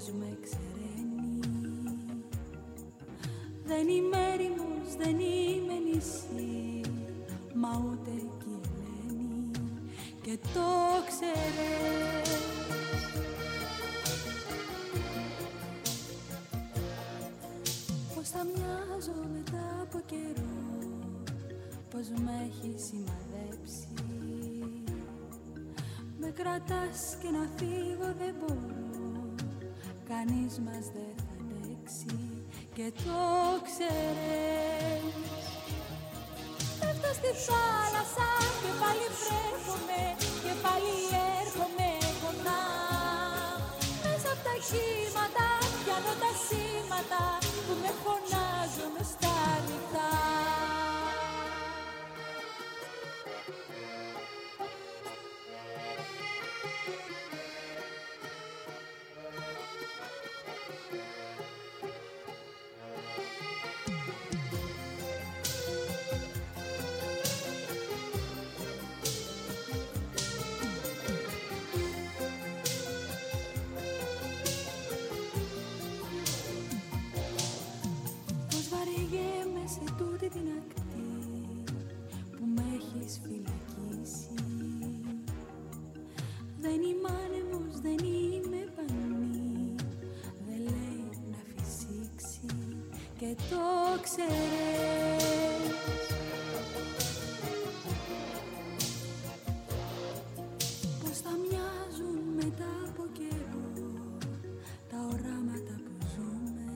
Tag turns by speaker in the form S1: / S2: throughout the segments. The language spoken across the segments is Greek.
S1: πως με ξεραίνει. Δεν είμαι έρημος, δεν είμαι νησί, μα ούτε κι η Ελένη και το ξέρεις. Πως θα μοιάζω μετά από καιρό, πως με έχει σημαδέψει. Με κρατάς και να φύγω δεν μπορώ, κανείς μας δεν θα αντέξει και το ξέρεις. Πέφτω στη θάλασσα και πάλι βρέχομαι και πάλι έρχομαι κοντά. Μέσα απ' τα κύματα πιάνω τα σήματα που με φωνάζουν στα νυχτά. Δεν είμαι άνεμος, δεν είμαι πανί, δεν λέει να φυσήξει και το ξέρεις. Πως θα μοιάζουν μετά από καιρό τα οράματα που ζούμε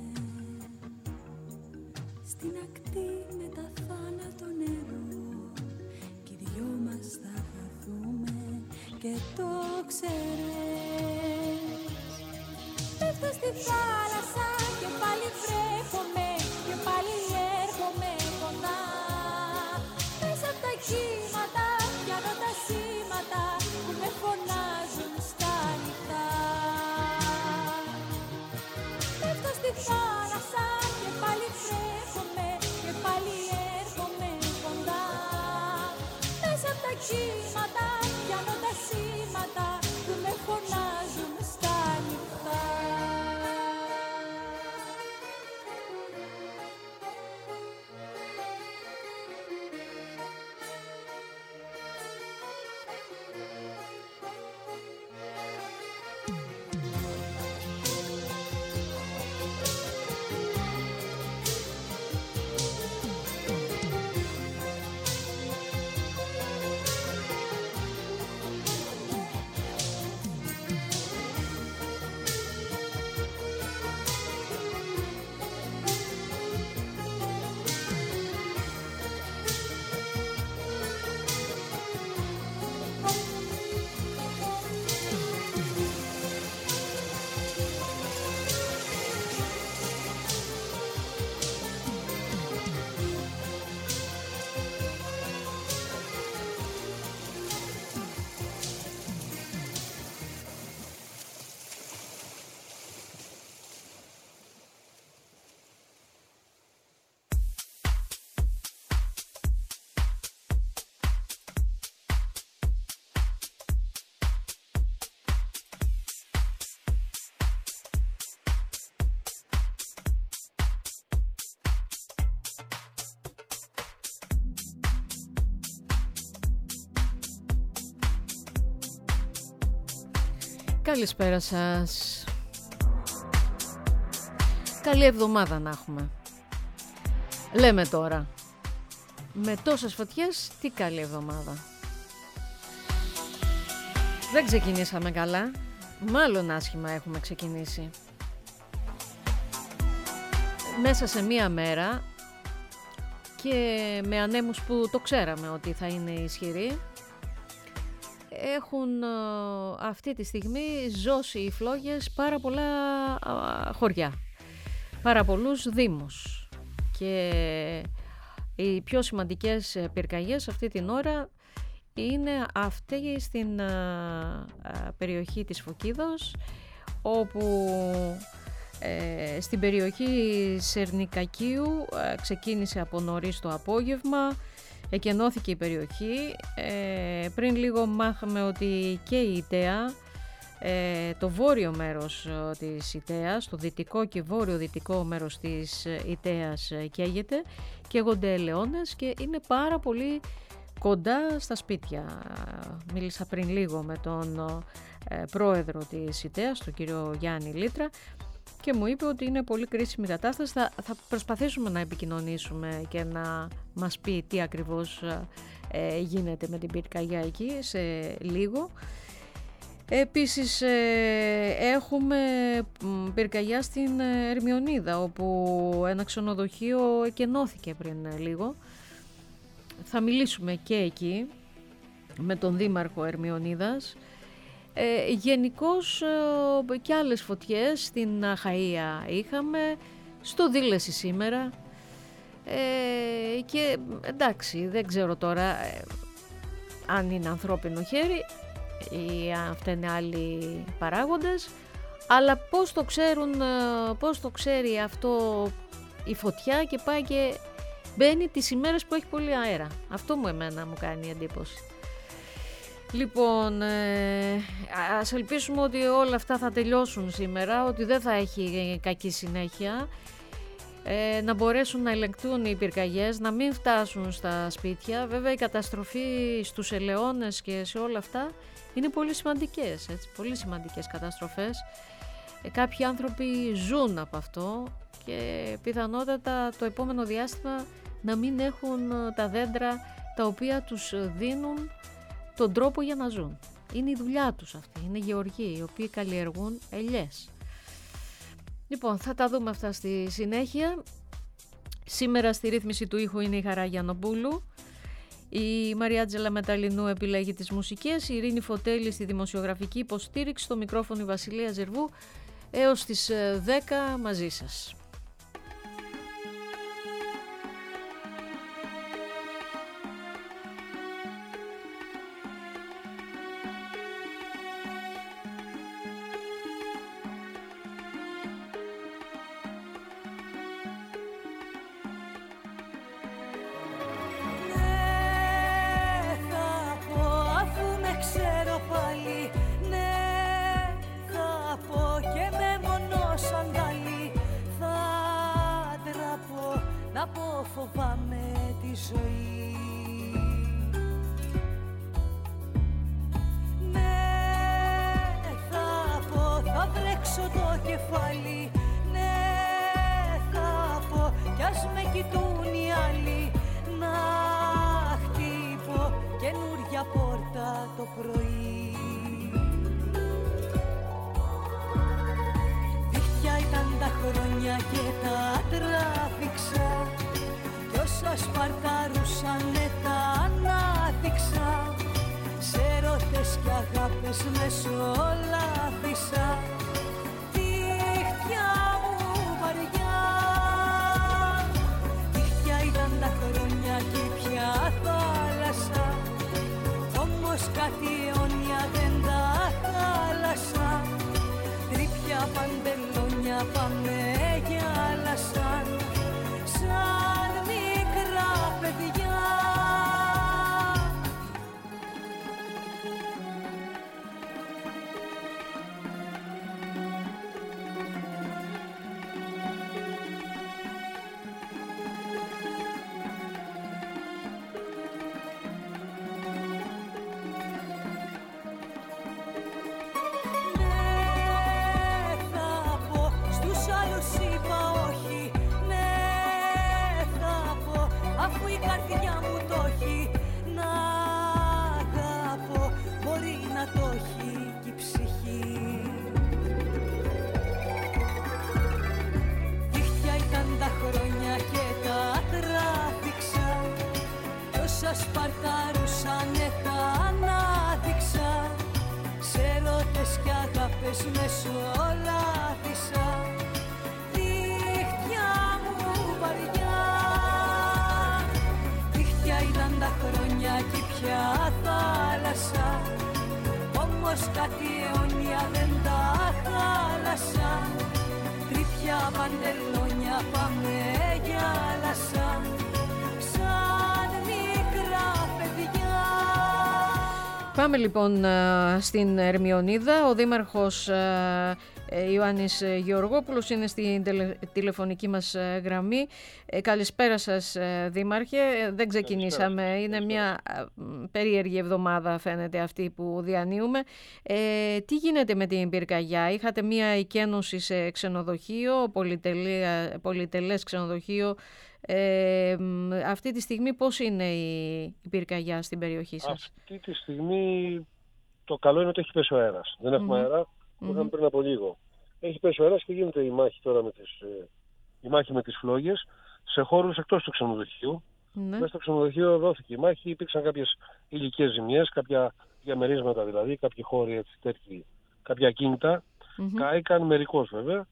S1: στην ακτή με τα θάνατο νερό κι οι δυο μας θα χαθούμε και το ξέρεις. Πέφτω στη θάλασσα και πάλι βρέχομαι και πάλι έρχομαι κοντά. Μέσα απ' τα κύματα πιάνω τα σήματα που με φωνάζουν στα νυχτά. Πέφτω στη θάλασσα και πάλι βρέχομαι και πάλι έρχομαι κοντά. Μέσα απ' τα κύματα πιάνω τα σήματα που με φωνάζουν στα νυχτά.
S2: Καλησπέρα σας. Καλή εβδομάδα να έχουμε. Λέμε τώρα, με τόσες φωτιές, τι καλή εβδομάδα. Δεν ξεκινήσαμε καλά, μάλλον άσχημα έχουμε ξεκινήσει. Μέσα σε μία μέρα και με ανέμους που το ξέραμε ότι θα είναι ισχυροί, έχουν αυτή τη στιγμή ζώσει οι φλόγες πάρα πολλά χωριά, πάρα πολλούς δήμους και οι πιο σημαντικές πυρκαγιές αυτή την ώρα είναι αυτή στην περιοχή της Φωκίδος, όπου στην περιοχή Σερνικακίου ξεκίνησε από νωρίς το απόγευμα, εκενώθηκε η περιοχή. Πριν λίγο μάθαμε ότι και η ΙΤΕΑ το βόρειο μέρος της Ιταίας, το δυτικό και βόρειο-δυτικό μέρος της Ιταίας καίγεται, καίγονται ελαιώνες και είναι πάρα πολύ κοντά στα σπίτια. Μίλησα πριν λίγο με τον πρόεδρο της Ιταίας, τον κύριο Γιάννη Λίτρα, και μου είπε ότι είναι πολύ κρίσιμη κατάσταση. Θα προσπαθήσουμε να επικοινωνήσουμε και να μας πει τι ακριβώς γίνεται με την πυρκαγιά εκεί σε λίγο. Επίσης έχουμε πυρκαγιά στην Ερμιονίδα, όπου ένα ξενοδοχείο εκενώθηκε πριν λίγο. Θα μιλήσουμε και εκεί με τον Δήμαρχο Ερμιονίδας. Γενικώς και άλλες φωτιές στην Αχαΐα είχαμε, στο Δήλεση σήμερα, και εντάξει, δεν ξέρω τώρα αν είναι ανθρώπινο χέρι ή αν αυτά είναι άλλοι παράγοντες, αλλά πώς το ξέρει αυτό η φωτιά και πάει και μπαίνει τις ημέρες που έχει πολύ αέρα. Αυτό μου κάνει εντύπωση. Λοιπόν, ας ελπίσουμε ότι όλα αυτά θα τελειώσουν σήμερα, ότι δεν θα έχει κακή συνέχεια, να μπορέσουν να ελεγκτούν οι πυρκαγιές, να μην φτάσουν στα σπίτια. Βέβαια η καταστροφή στους ελαιώνες και σε όλα αυτά είναι πολύ σημαντικές, έτσι, πολύ σημαντικές καταστροφές. Κάποιοι άνθρωποι ζουν από αυτό και πιθανότατα το επόμενο διάστημα να μην έχουν τα δέντρα τα οποία τους δίνουν τον τρόπο για να ζουν. Είναι η δουλειά τους αυτή, είναι γεωργοί οι οποίοι καλλιεργούν ελιές. Λοιπόν, θα τα δούμε αυτά στη συνέχεια. Σήμερα στη ρύθμιση του ήχου είναι η Χαρά Γιαννοπούλου. Η Μαριάτζελα Μεταλλινού επιλέγει τις μουσικές, η Ειρήνη Φωτέλη στη δημοσιογραφική υποστήριξη, στο μικρόφωνο η Βασιλεία Ζερβού. Έως τις 10 μαζί σας.
S1: Φοβάμαι τη ζωή. Ναι, θα πω, θα βρέξω το κεφάλι. Ναι, θα πω, κι ας με κοιτούν οι άλλοι. Να χτύπω καινούρια πόρτα το πρωί. Δίχτυα ήταν τα χρόνια και τα τράβηξα. Όσα σπαρτάρουσανε τα ανάδειξα. Σε έρωτες κι αγάπες μεσολάβησα. Δίχτυα μου βαριά. Δίχτυα ήταν τα χρόνια και πια θάλασσα. Όμως κάτι αιώνια δεν τα χάλασα. Τρίπια παντελόνια πάμε γυάλασαν. Σαν μικρά παιδιά. Σπαρτάρουσανε τα ανάδειξα. Σε έρωτες κι αγάπες μεσολάβησα. Δίχτυα μου βαριά. Δίχτυα ήταν τα χρόνια και πια θάλασσα. Όμως κάτι αιώνια δεν τα χάλασα. Τρίπια παντελόνια πάμε γυάλασαν. Σαν μικρά παιδιά.
S2: Πάμε λοιπόν στην Ερμιονίδα. Ο Δήμαρχος Ιωάννης Γεωργόπουλος είναι στην τηλεφωνική μας γραμμή. Καλησπέρα σας, Δήμαρχε. Δεν ξεκινήσαμε. Είναι μια περίεργη εβδομάδα, φαίνεται, αυτή που διανύουμε. Τι γίνεται με την πυρκαγιά? Είχατε μια εκένωση σε ξενοδοχείο, πολυτελές ξενοδοχείο. Αυτή τη στιγμή πώς είναι η πυρκαγιά στην περιοχή σας?
S3: Αυτή τη στιγμή το καλό είναι ότι έχει πέσει ο αέρας. Δεν έχουμε αέρα, που είχαμε πριν από λίγο. Έχει πέσει ο αέρας και γίνεται η μάχη τώρα με τις φλόγες σε χώρους εκτός του ξενοδοχείου. Μέσα στο ξενοδοχείο δόθηκε η μάχη, υπήρξαν κάποιες υλικές ζημιές, κάποια διαμερίσματα δηλαδή, κάποιοι χώροι τέτοιοι, κάποια ακίνητα. Κάηκαν μερικώς βέβαια.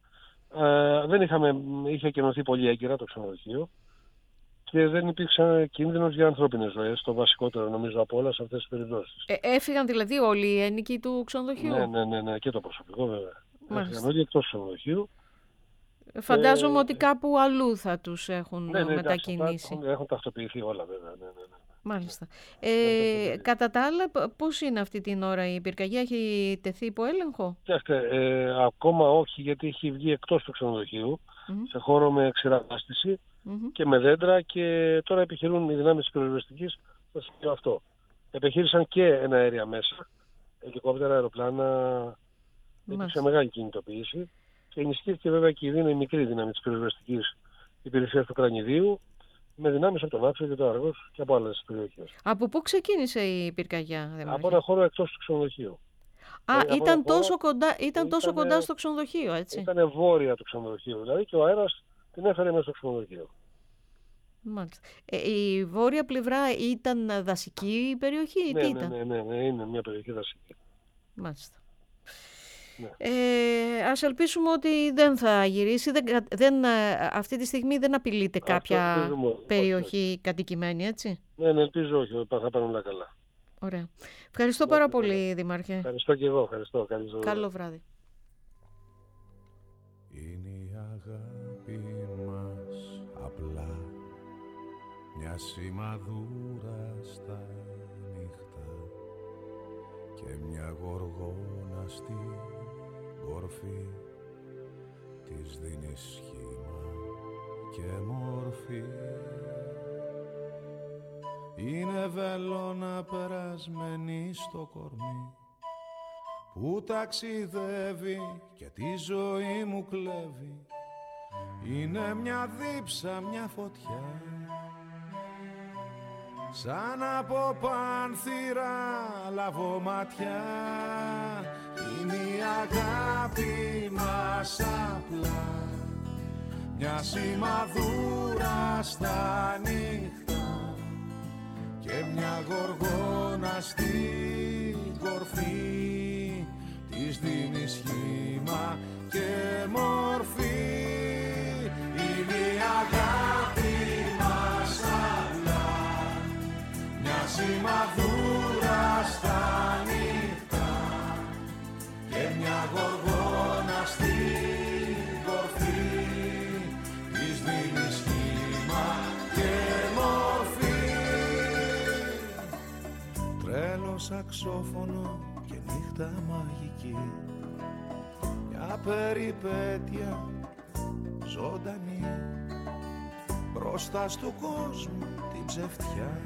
S3: Είχε εκενωθεί πολύ έγκαιρα το ξενοδοχείο και δεν υπήρξε κίνδυνος για ανθρώπινες ζωές, το βασικότερο νομίζω από όλα σε αυτές τις περιπτώσεις.
S2: Έφυγαν δηλαδή όλοι οι ένοικοι του ξενοδοχείου?
S3: Ναι, και το προσωπικό βέβαια. Έφυγαν όλοι εκτός του ξενοδοχείου.
S2: Φαντάζομαι ότι κάπου αλλού θα τους έχουν μετακινήσει.
S3: Έχουν ταυτοποιηθεί όλα βέβαια. Ναι.
S2: Μάλιστα. Κατά τα άλλα, πώς είναι αυτή την ώρα η πυρκαγιά? Έχει τεθεί υπό έλεγχο?
S3: Ακόμα όχι, γιατί έχει βγει εκτός του ξενοδοχείου, σε χώρο με ξηραγάστηση και με δέντρα, και τώρα επιχειρούν οι δυνάμεις της πυροσβεστικής στο σημείο αυτό. Επιχείρησαν και ένα αέρια μέσα, ελικόπτερα, αεροπλάνα, υπήρξε μεγάλη κινητοποίηση και ενισχύθηκε βέβαια και η μικρή δύναμη της πυροσβεστικής υπηρεσίας του Κρανιδίου, με δυνάμεις από τον Άξο και το Άργος και από άλλες περιοχές.
S2: Από πού ξεκίνησε η πυρκαγιά?
S3: Από ένα χώρο εκτός του ξενοδοχείου.
S2: Ήταν τόσο κοντά στο ξενοδοχείο, έτσι?
S3: Ήταν βόρεια του ξενοδοχείου, δηλαδή, και ο αέρας την έφερε μέσα στο ξενοδοχείο.
S2: Μάλιστα. Η βόρεια πλευρά ήταν δασική περιοχή ή τι ήταν?
S3: Ναι, είναι μια περιοχή δασική.
S2: Μάλιστα. Ας ελπίσουμε ότι δεν θα γυρίσει. Αυτή τη στιγμή δεν απειλείται κάποια περιοχή κατοικημένη, έτσι?
S3: Ναι, ελπίζω όχι, θα πάνε όλα καλά.
S2: Ωραία. Ευχαριστώ πάρα πολύ, Δήμαρχε.
S3: Ευχαριστώ και εγώ.
S2: Καλό βράδυ.
S4: Είναι η αγάπη μας απλά μια σημαδούρα στα νύχτα και μια γοργόνα στη κορφή της δίνει σχήμα και μορφή. Είναι βελόνα περασμένη στο κορμί που ταξιδεύει και τη ζωή μου κλέβει. Είναι μια δίψα, μια φωτιά, σαν από πάνθυρα λαβωματιά. Είναι η αγάπη μας απλά μια σημαδούρα στα νύχτα και μια γοργόνα στην κορφή της δίνει σχήμα και μορφή. Είναι η αγάπη μας απλά μια σημαδούρα στα νύχτα και μια γοργόνα στην κορφή της δίνει σχήμα και μορφή. Τρέλο σαξόφωνο και νύχτα μαγική, μια περιπέτεια ζωντανή μπροστά του κόσμου την ψευτιά.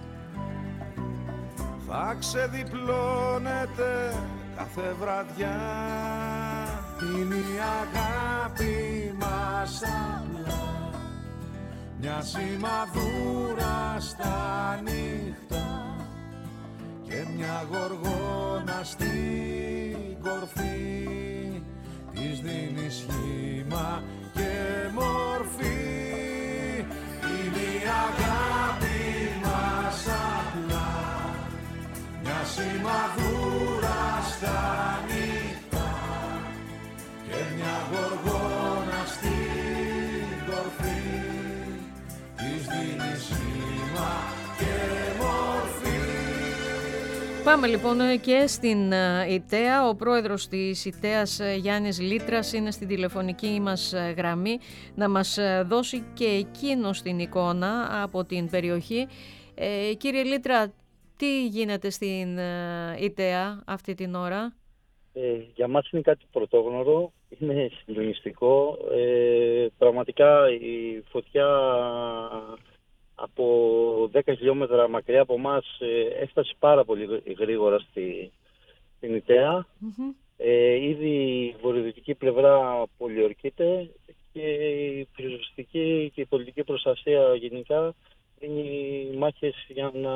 S4: Θα ξεδιπλώνεται κάθε βραδιά. Είναι η αγάπη μας απλά μια σημαδούρα στα νύχτα και μια γοργόνα στην κορφή της δίνει σχήμα και μορφή. Είναι η αγάπη μας απλά μια σημαδούρα στα νύχτα και μια γοργόνα στην κορφή της δίνει σχήμα και μορφή.
S2: Πάμε λοιπόν και στην ΙΤΕΑ. Ο πρόεδρος της ΙΤΕΑς, Γιάννης Λίτρας, είναι στην τηλεφωνική μας γραμμή να μας δώσει και εκείνος την εικόνα από την περιοχή. Κύριε Λίτρα, Τι γίνεται στην Ιταία αυτή την ώρα?
S5: Για μας είναι κάτι πρωτόγνωρο, είναι συγκλονιστικό. Πραγματικά η φωτιά από 10 χιλιόμετρα μακριά από εμάς έφτασε πάρα πολύ γρήγορα στην Ιταία. Ήδη η βορειοδυτική πλευρά πολιορκείται και η πυροσβεστική και η πολιτική προστασία γενικά δίνει μάχες για να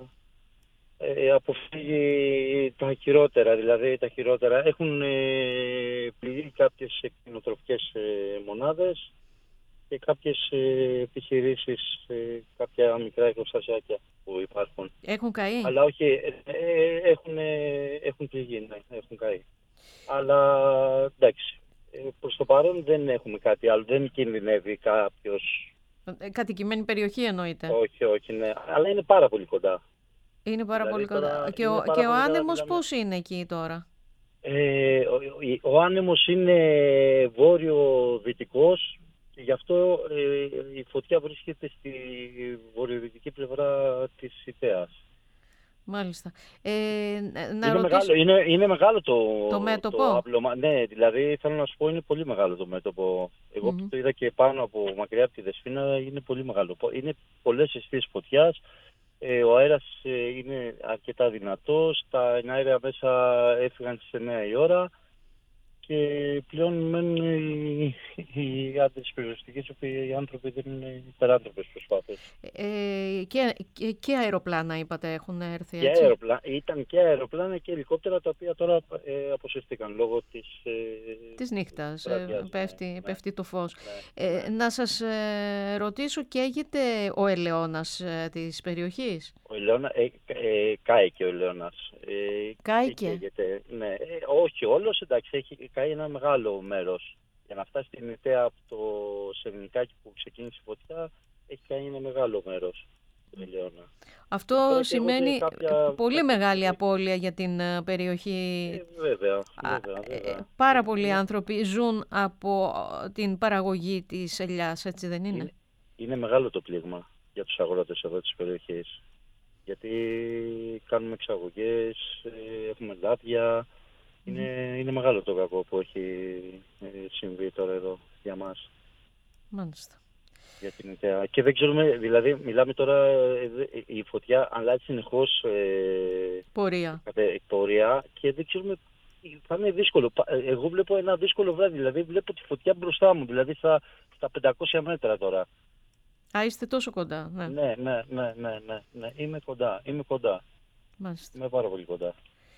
S5: αποφύγει τα χειρότερα. Δηλαδή τα χειρότερα έχουν πληγεί κάποιες κτηνοτροφικές μονάδες και κάποιες επιχειρήσεις, κάποια μικρά εργοστασιάκια που υπάρχουν.
S2: Έχουν καεί?
S5: Αλλά όχι, έχουν πληγεί, ναι, έχουν καεί. Αλλά εντάξει, προς το παρόν δεν έχουμε κάτι άλλο, δεν κινδυνεύει κάποιος.
S2: Κατοικημένη περιοχή εννοείται?
S5: Όχι, ναι, αλλά είναι πάρα πολύ κοντά.
S2: Είναι πάρα πολύ κοντά. Και ο άνεμος πώς είναι εκεί τώρα?
S5: Ο άνεμος είναι βόρειο-δυτικός και γι' αυτό η φωτιά βρίσκεται στη βορειοδυτική πλευρά της Ιταίας.
S2: Μάλιστα.
S5: Είναι μεγάλο το
S2: μέτωπο.
S5: άπλωμα. Ναι, δηλαδή θέλω να σου πω είναι πολύ μεγάλο το μέτωπο. Εγώ που το είδα και πάνω από μακριά από τη Δεσπόινα, είναι πολύ μεγάλο. Είναι πολλές αισθήσεις φωτιάς. Ο αέρας είναι αρκετά δυνατός, τα εναέρια μέσα έφυγαν στις 9 η ώρα και πλέον μένουν οι άντρες της πυροσβεστικής, οι άνθρωποι δεν είναι υπεράνθρωπες προσπάθειες.
S2: Και αεροπλάνα είπατε έχουν έρθει,
S5: και
S2: έτσι?
S5: Ήταν και αεροπλάνα και ελικόπτερα, τα οποία τώρα αποσυρθήκαν λόγω
S2: της νύχτας. Πέφτει το φως.
S5: Ναι.
S2: Να σας ρωτήσω, καίγεται ο ελαιώνας της περιοχής?
S5: Ο ελαιώνας, κάηκε ο ελαιώνας.
S2: Κάηκε?
S5: Ναι, όχι όλος, εντάξει, έχει καεί ένα μεγάλο μέρος. Για να φτάσει στην Ιταία από το Σερνικάκι που ξεκίνησε η φωτιά, έχει καεί ένα μεγάλο μέρος του ελαιώνα.
S2: Αυτό σημαίνει πολύ μεγάλη απώλεια για την περιοχή.
S5: Βέβαια.
S2: Πάρα πολλοί άνθρωποι ζουν από την παραγωγή της ελιάς, έτσι δεν είναι?
S5: Είναι μεγάλο το πλήγμα για τους αγρότες εδώ της περιοχής. Γιατί κάνουμε εξαγωγές, έχουμε λάδια. Είναι μεγάλο το κακό που έχει συμβεί τώρα εδώ για μας.
S2: Μάλιστα.
S5: Για την Ιταία. Και δεν ξέρουμε, δηλαδή μιλάμε τώρα, η φωτιά αλλάζει συνεχώς πορεία και δεν ξέρουμε, θα είναι δύσκολο. Εγώ βλέπω ένα δύσκολο βράδυ, δηλαδή βλέπω τη φωτιά μπροστά μου, δηλαδή στα 500 μέτρα τώρα.
S2: Είστε τόσο κοντά?
S5: Ναι. Είμαι κοντά.
S2: Μάλιστα.
S5: Είμαι πάρα πολύ κοντά.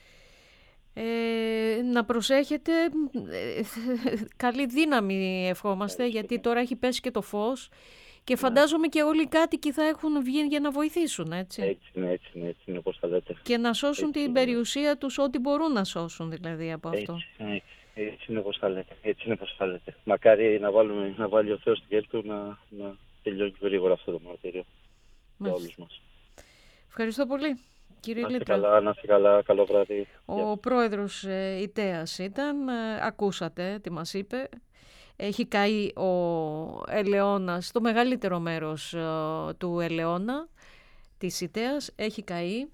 S2: Να προσέχετε, καλή δύναμη ευχόμαστε, γιατί τώρα έχει πέσει και το φως και φαντάζομαι και όλοι οι κάτοικοι θα έχουν βγει για να βοηθήσουν, έτσι?
S5: Έτσι είναι όπως θα λέτε.
S2: Και να σώσουν την περιουσία τους, ό,τι μπορούν να σώσουν δηλαδή από αυτό.
S5: Έτσι είναι όπως θα λέτε. Μακάρι να βάλει ο Θεός στην χέρι του να τελειώνει γρήγορα αυτό το μαρτύριο για όλους μας.
S2: Ευχαριστώ πολύ. Κύριε
S5: να είστε καλά, καλό βράδυ.
S2: Ο πρόεδρος Ιταίας ήταν, ακούσατε τι μας είπε. Έχει καεί ο ελαιώνας, το μεγαλύτερο μέρος του ελαιώνα της Ιταίας έχει καεί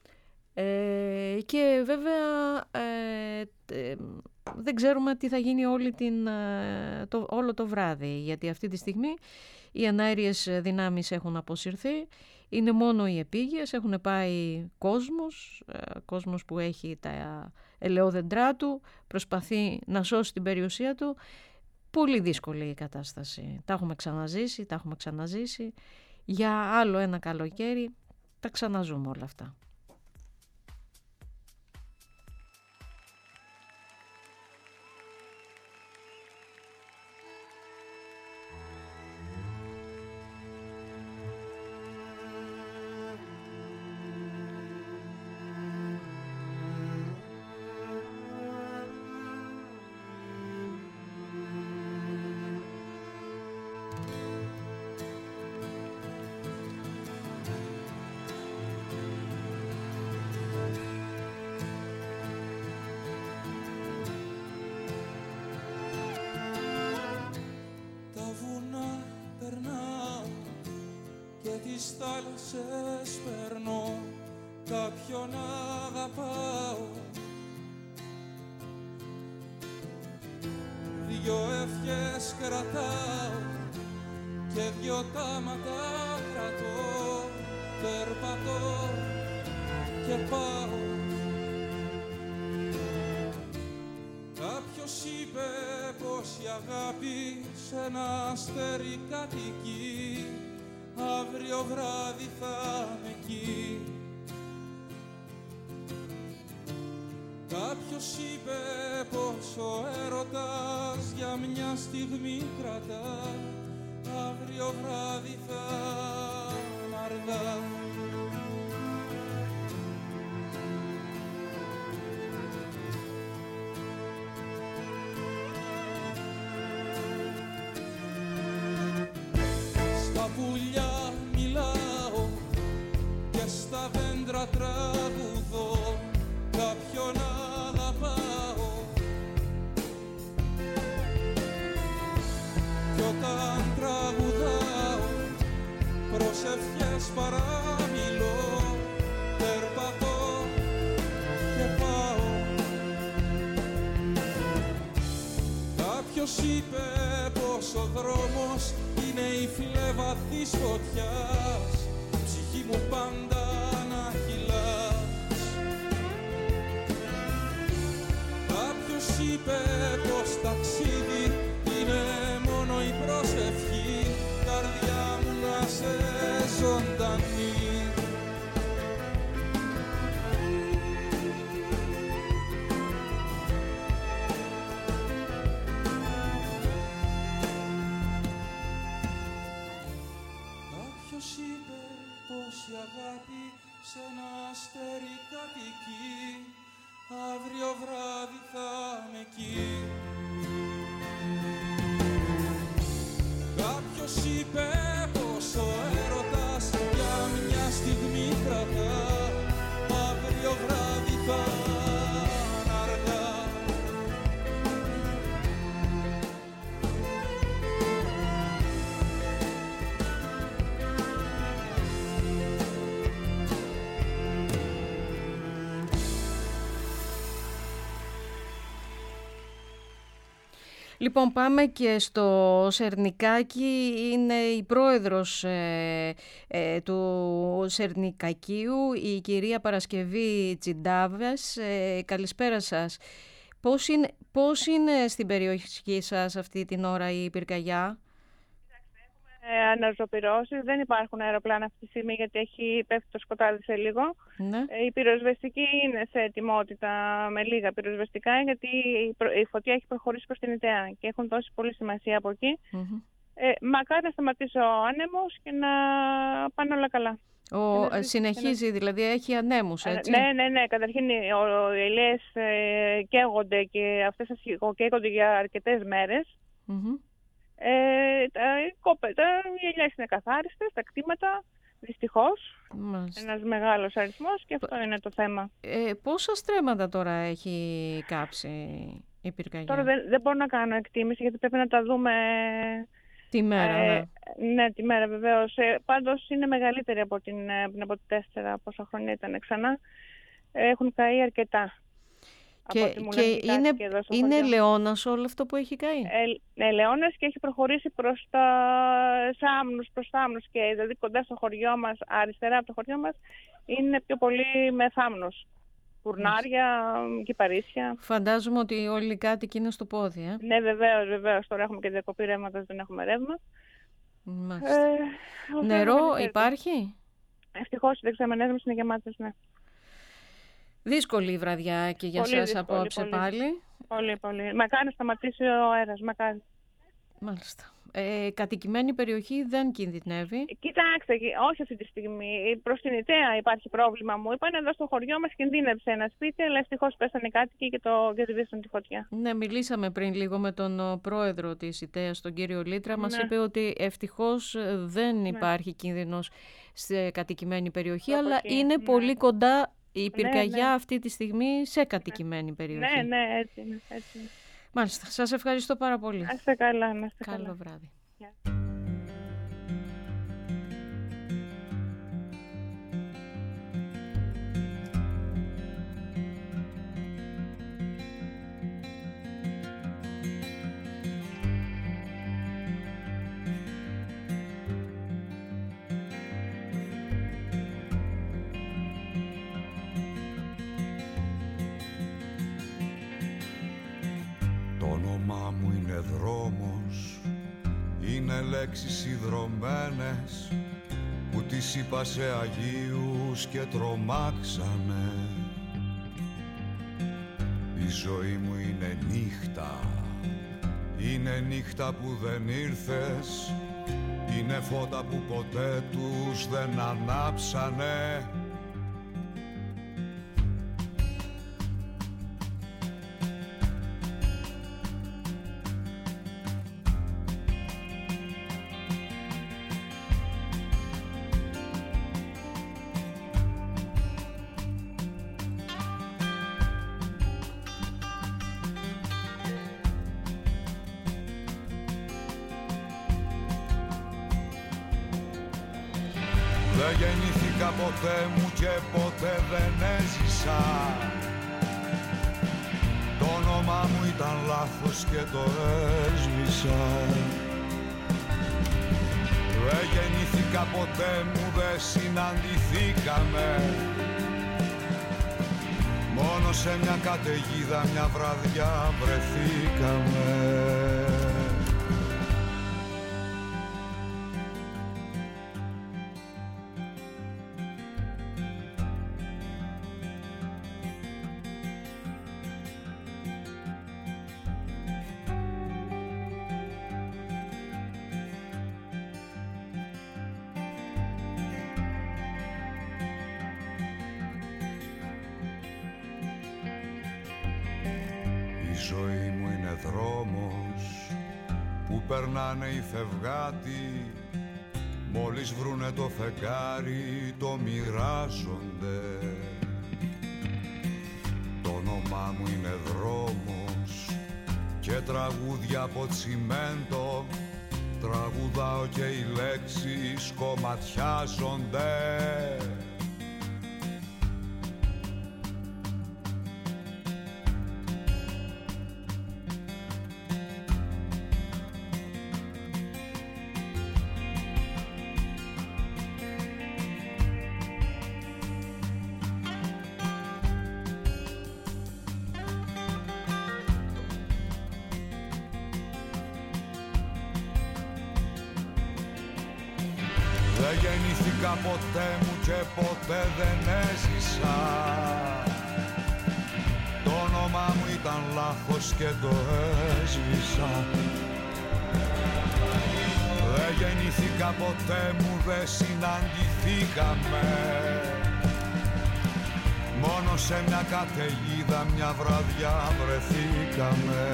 S2: και βέβαια δεν ξέρουμε τι θα γίνει όλο το βράδυ, γιατί αυτή τη στιγμή οι εναέριες δυνάμεις έχουν αποσυρθεί. Είναι μόνο οι επίγειες, έχουν πάει κόσμος που έχει τα ελαιόδεντρά του, προσπαθεί να σώσει την περιουσία του. Πολύ δύσκολη η κατάσταση. Τα έχουμε ξαναζήσει. Για άλλο ένα καλοκαίρι τα ξαναζούμε όλα αυτά.
S4: Θάλασσες περνώ, κάποιον αγαπάω, δυο ευχές κρατάω και δυο τάματα κρατώ, περπατώ και πάω. Κάποιος είπε πως η αγάπη σε ένα αστέρι κατοικεί, αύριο βράδυ θα είμαι εκεί. Κάποιος είπε πως ο έρωτας για μια στιγμή κρατά, αύριο βράδυ θα είμαι αργά. Στα πουλιά μιλάω και στα δέντρα τραγουδώ, κάποιον αγαπάω. Κι όταν τραγουδάω προσευχές παραμιλώ, περπατώ και πάω. Κάποιος είπε πως ο δρόμος είναι η φλέβα της φωτιάς, ψυχή μου πάντα να κυλάς. Κάποιος είπε πως ταξίδι είναι μόνο η προσευχή, καρδιά μου να σε ζωντανή. Κάποιος είπε πως η αγάπη σε ένα αστέρι κατοικεί, αύριο βράδυ θα είμαι εκεί. Κάποιος είπε πως ο έρωτας για μια στιγμή κρατά, αύριο βράδυ θα είναι αργά.
S2: Λοιπόν, πάμε και στο Σερνικάκι. Είναι η πρόεδρος του Σερνικακίου, η κυρία Παρασκευή Τσιντάβες. Καλησπέρα σας. Πώς είναι στην περιοχή σας αυτή την ώρα η πυρκαγιά?
S6: Αναζωπυρώσεις, δεν υπάρχουν αεροπλάνα αυτή τη στιγμή γιατί έχει πέφτει το σκοτάδι σε λίγο.
S2: Ναι.
S6: Η πυροσβεστική είναι σε ετοιμότητα με λίγα πυροσβεστικά, γιατί η φωτιά έχει προχωρήσει προς την Ιταία και έχουν δώσει πολύ σημασία από εκεί. Μακάρι να σταματήσει ο άνεμος και να πάνε όλα καλά.
S2: Συνεχίζει, δηλαδή έχει ανέμους, έτσι?
S6: Ναι. Καταρχήν οι ελιές καίγονται και αυτές καίγονται για αρκετές μέρες. Οι ελιές είναι καθάριστες, τα κτήματα, δυστυχώς. Ένας μεγάλος αριθμός και αυτό είναι το θέμα.
S2: Πόσα στρέμματα τώρα έχει κάψει η πυρκαγιά?
S6: Τώρα δεν μπορώ να κάνω εκτίμηση γιατί πρέπει να τα δούμε
S2: τη μέρα.
S6: Ναι, τη μέρα βεβαίως. Πάντως είναι μεγαλύτερη από την 4 πόσα χρόνια ήταν ξανά. Έχουν καεί αρκετά.
S2: Και είναι ελαιώνας όλο αυτό που έχει καεί?
S6: Ελαιώνας και έχει προχωρήσει προς τα θάμνους και δηλαδή κοντά στο χωριό μας, αριστερά από το χωριό μας, είναι πιο πολύ με θάμνους. Φουρνάρια, κυπαρίσια.
S2: Φαντάζομαι ότι όλοι οι κάτοικοι είναι στο πόδι,
S6: Ναι, βεβαίως. Τώρα έχουμε και διακοπή ρεύματος, δεν έχουμε ρεύμα.
S2: Νερό υπάρχει?
S6: Ευτυχώς οι δεξαμενές μας είναι γεμάτες, ναι.
S2: Δύσκολη η βραδιά και για σας απόψε πάλι.
S6: Πολύ. Μακάρι να σταματήσει ο αέρας, μακάρι.
S2: Μάλιστα. Κατοικημένη περιοχή δεν κινδυνεύει?
S6: Κοιτάξτε, όχι αυτή τη στιγμή. Προς την Ιταία υπάρχει πρόβλημα, μου είπαν. Εδώ στο χωριό μας κινδύνευσε ένα σπίτι, αλλά ευτυχώς πέσανε οι κάτοικοι και σβήσαν τη φωτιά.
S2: Ναι, μιλήσαμε πριν λίγο με τον πρόεδρο της Ιταίας, τον κύριο Λίτρα. Μας είπε ότι ευτυχώς δεν υπάρχει κίνδυνος σε κατοικημένη περιοχή, αλλά είναι πολύ κοντά η πυρκαγιά αυτή τη στιγμή σε κατοικημένη περιοχή.
S6: Ναι, έτσι είναι.
S2: Μάλιστα. Σας ευχαριστώ πάρα πολύ.
S6: Να είστε καλά.
S2: Καλό βράδυ.
S7: όνομά μου είναι δρόμος, είναι λέξεις ιδρωμένες που τις είπα σε Αγίους και τρομάξανε. Η ζωή μου είναι νύχτα, είναι νύχτα που δεν ήρθες, είναι φώτα που ποτέ τους δεν ανάψανε. Δεν γεννήθηκα ποτέ μου και ποτέ δεν έζησα. Το όνομά μου ήταν λάθος και το έσβησα. Δεν γεννήθηκα ποτέ μου, δεν συναντηθήκαμε. Μόνο σε μια καταιγίδα μια βραδιά βρεθήκαμε. Η ζωή μου είναι δρόμος που περνάνε οι φευγάτοι, μόλις βρουνε το φεγγάρι το μοιράζονται. Το όνομά μου είναι δρόμος και τραγούδια από τσιμέντο, τραγουδάω και οι λέξεις κομματιάζονται. Δεν γεννήθηκα ποτέ μου και ποτέ δεν έζησα. Το όνομά μου ήταν λάθος και το έσβησα. Δεν γεννήθηκα ποτέ μου, δεν συναντηθήκαμε. Μόνο σε μια καταιγίδα μια βραδιά βρεθήκαμε.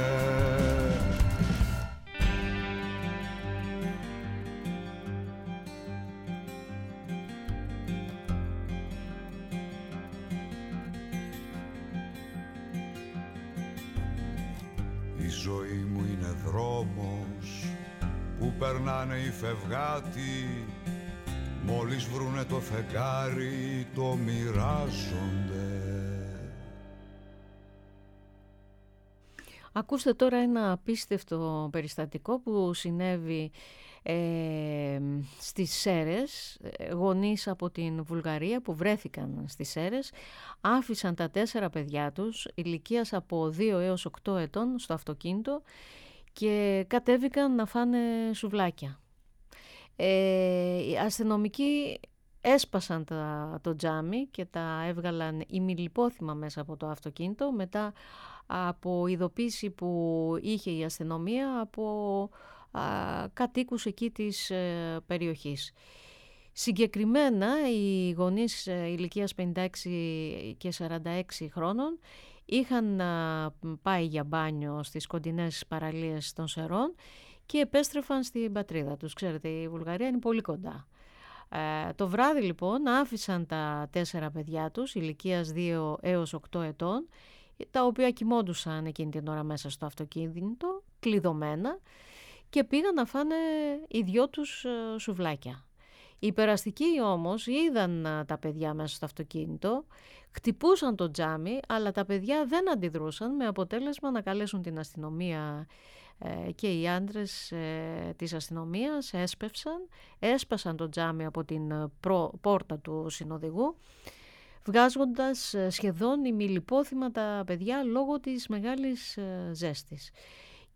S7: Η ζωή μου είναι δρόμος που περνάνε οι φευγάτοι, μόλις βρουνε το φεγγάρι το μοιράζονται.
S2: Ακούστε τώρα ένα απίστευτο περιστατικό που συνέβη στις Σέρρες. Γονείς από την Βουλγαρία που βρέθηκαν στις Σέρρες άφησαν τα 4 παιδιά τους ηλικίας από 2 έως 8 ετών στο αυτοκίνητο και κατέβηκαν να φάνε σουβλάκια. Οι αστυνομικοί έσπασαν το τζάμι και τα έβγαλαν ημιλιπόθυμα μέσα από το αυτοκίνητο μετά από ειδοποίηση που είχε η αστυνομία από κατοίκους εκεί της περιοχής. Συγκεκριμένα οι γονείς ηλικίας 56 και 46 χρόνων είχαν πάει για μπάνιο στις κοντινές παραλίες των Σερών και επέστρεφαν στην πατρίδα τους. Ξέρετε, η Βουλγαρία είναι πολύ κοντά. Το βράδυ λοιπόν άφησαν τα 4 παιδιά τους ηλικίας 2 έως 8 ετών, τα οποία κοιμόντουσαν εκείνη την ώρα μέσα στο αυτοκίνητο, κλειδωμένα, και πήγαν να φάνε οι δυο τους σουβλάκια. Οι υπεραστικοί όμως είδαν τα παιδιά μέσα στο αυτοκίνητο, χτυπούσαν το τζάμι, αλλά τα παιδιά δεν αντιδρούσαν, με αποτέλεσμα να καλέσουν την αστυνομία και οι άντρες της αστυνομίας έσπασαν το τζάμι από την πόρτα του συνοδηγού, βγάζοντας σχεδόν ημιλιπόθυμα τα παιδιά λόγω της μεγάλης ζέστης.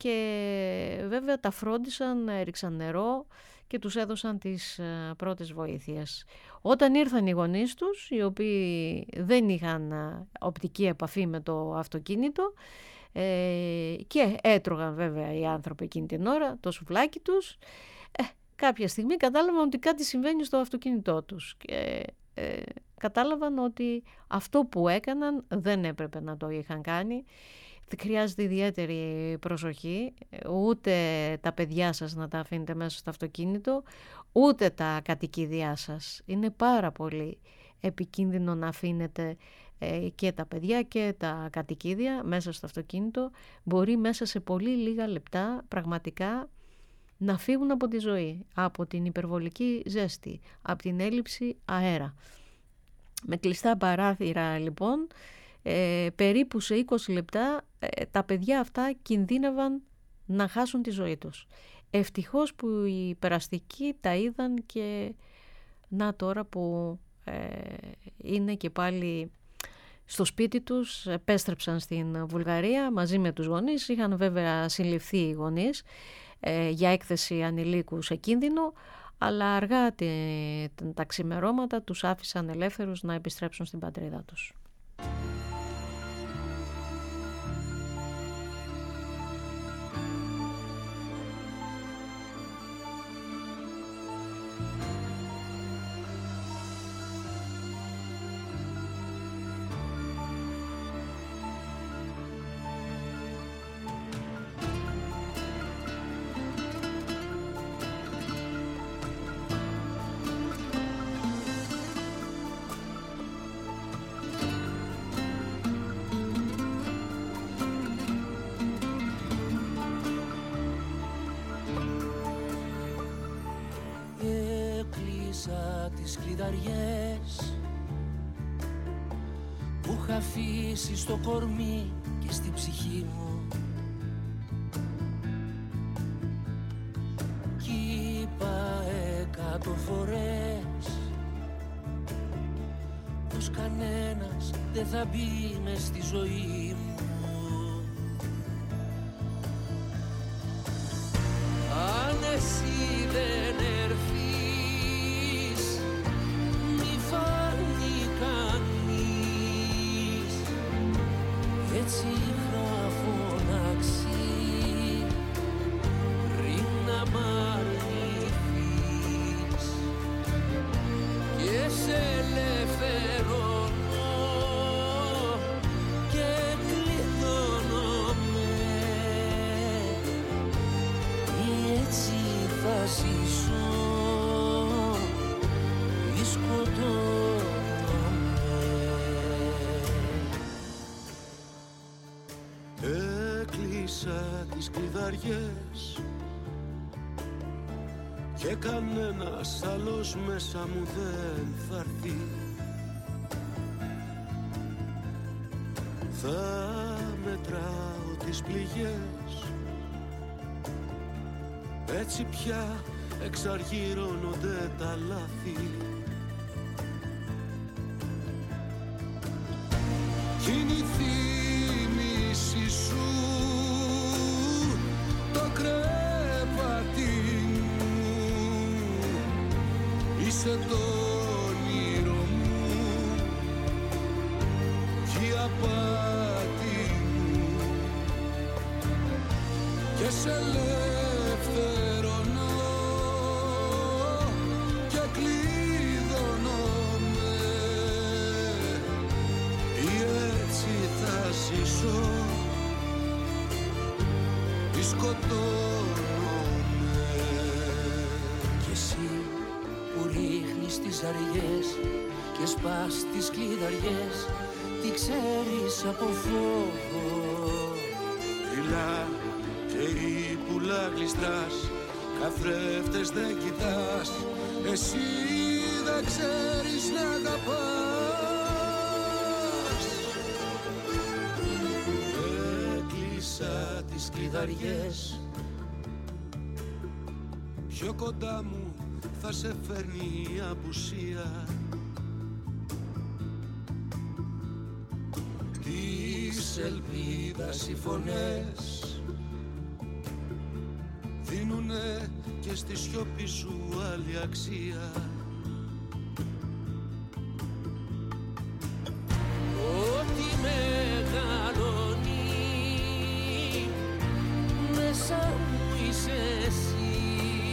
S2: και βέβαια τα φρόντισαν, έριξαν νερό και τους έδωσαν τις πρώτες βοήθειες. Όταν ήρθαν οι γονείς τους, οι οποίοι δεν είχαν οπτική επαφή με το αυτοκίνητο και έτρωγαν βέβαια οι άνθρωποι εκείνη την ώρα το σουβλάκι τους, κάποια στιγμή κατάλαβαν ότι κάτι συμβαίνει στο αυτοκίνητό τους και κατάλαβαν ότι αυτό που έκαναν δεν έπρεπε να το είχαν κάνει. Χρειάζεται ιδιαίτερη προσοχή, ούτε τα παιδιά σας να τα αφήνετε μέσα στο αυτοκίνητο, ούτε τα κατοικίδια σας. Είναι πάρα πολύ επικίνδυνο να αφήνετε και τα παιδιά και τα κατοικίδια μέσα στο αυτοκίνητο. Μπορεί μέσα σε πολύ λίγα λεπτά πραγματικά να φύγουν από τη ζωή, από την υπερβολική ζέστη, από την έλλειψη αέρα. Με κλειστά παράθυρα λοιπόν, περίπου σε 20 λεπτά τα παιδιά αυτά κινδύνευαν να χάσουν τη ζωή τους. Ευτυχώς που οι περαστικοί τα είδαν και να τώρα που είναι και πάλι στο σπίτι τους, επέστρεψαν στην Βουλγαρία μαζί με τους γονείς. Είχαν βέβαια συλληφθεί οι γονείς για έκθεση ανηλίκου σε κίνδυνο, αλλά αργά τα ξημερώματα τους άφησαν ελεύθερους να επιστρέψουν στην πατρίδα τους.
S8: Τις κλειδαριές που είχα αφήσει στο κορμί και στην ψυχή μου, κι είπα 100 φορές πως κανένας δεν θα μπει μες στη ζωή μου. Αν εσύ δεν έρθεις, έτσι θα φωνάξει πριν να μ' αρνηθείς και σε ελευθερώνω και κλειδώνομαι, έτσι θα ζήσω ή σκοτώνομαι. Έκλεισα τις κλειδαριές και κανένας άλλος μέσα μου δεν θα έρθει. Θα μετράω τις πληγές, έτσι πια εξαργύρωνονται τα λάθη. Κινηθεί σου το κρεβάτι μου, είσαι το όνειρο μου κι η απάτη μου, και σε ελευθερώνω και κλειδώνομαι, έτσι θα ζήσω ή σκοτώνομαι. Κι εσύ που ρίχνεις τις αργές και σπάς τις κλειδαριές, τι ξέρεις από φόβο. Δειλά και η πουλά γλιστράς, καθρέφτες δεν κοιτάς, εσύ δεν ξέρεις να αγαπάς. Έκλεισα τις κλειδαριές, πιο κοντά μου θα σε φέρνει η απουσία της ελπίδας. Οι φωνές έχουνε και στη σιωπή σου άλλη αξία. Ό,τι μεγαλώνει μέσα μου είσαι εσύ.